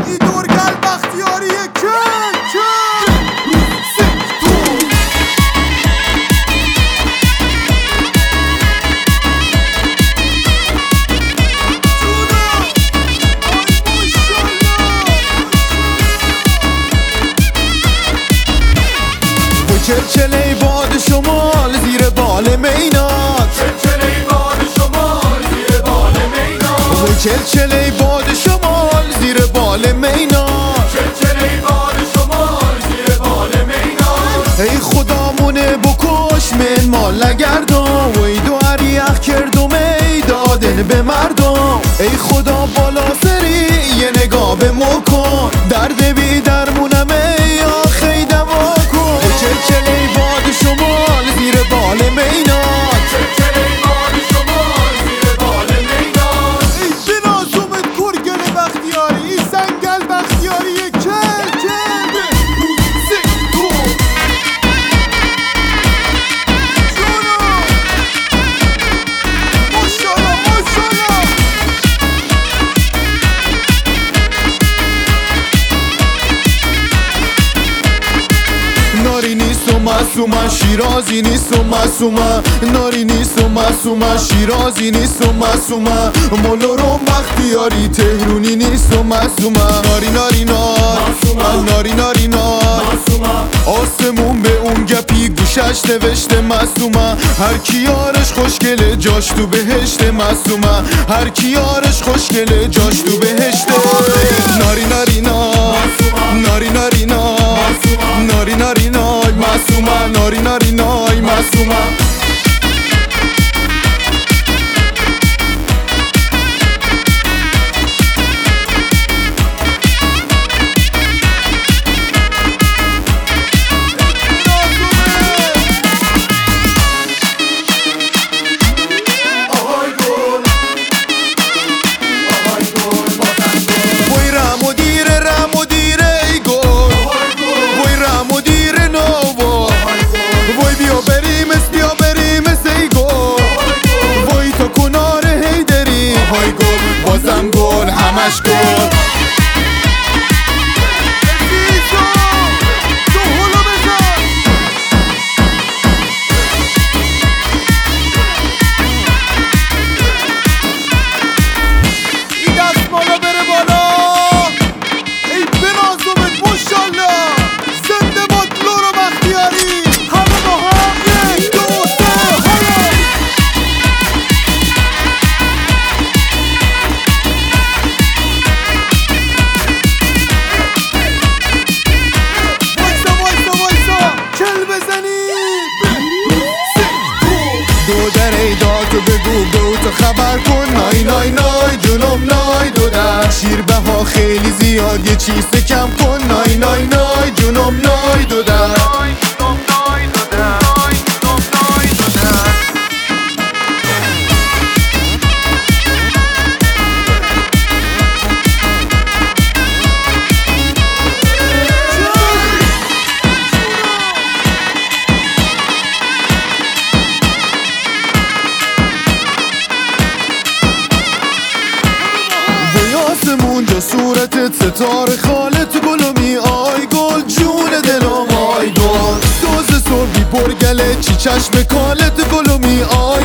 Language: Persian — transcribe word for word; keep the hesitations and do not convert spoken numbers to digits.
ای دورگل بختیاری کل کل چلچله باد شمال زیر بال مینات، چلچله باد شمال زیر بال مینات، چلچله باد شمال زیر بال مینات، چلچله باد شمال زیر بال مینات. ای خدامونه بکش من مال نگردم، وی دو اریخ کردم ای دادن به مردم. ای خدا بالا سری یه نگاه به ما کن، درد بی درمونم ای آخی دوا کن. چلچله باد شمال زیر بال مینات، چلچله باد شمال زیر بال مینات. ای جنازومت گرگل بختیاری، ای سنگل بختیاری کل کل سکتو جونو ماشالله ماشالله. ناری نیست و معصومه شیرازی نیست و معصومه، ناری نیست و معصومه شیرازی نیست و معصومه، مولورم بختیاری تهرونی نیست و معصومه. ناری ناری نار ناری ناری نار آسمون به اون گپی گوشش نوشته معصومه، هر کی یارش خوشگله جاش تو بهشت معصومه، هر کی یارش خوشگله جاش تو بهشت. ناری ناری نار ناری ناری نار ناری ناری نای معصومه، ناری ناری نای معصومه. بازم گل همش گل این دست بالا بره بالا. ای بنازومت ماشالله زنده باد لورو بختیاری. همه با هم یک دو سه هلا. دو در ایداتو بگو دو تو خبر کن. نای نای نای جنوب نای دو در شیربه ها خیلی زیاد یه چیز کم کن. نای نای نای جنوب نای دو در اونجا صورتت ستاره خالت گلومی. آی گل جون دلم آی گل دوز صبحی پرگله چی چشم کالت گلومی. آی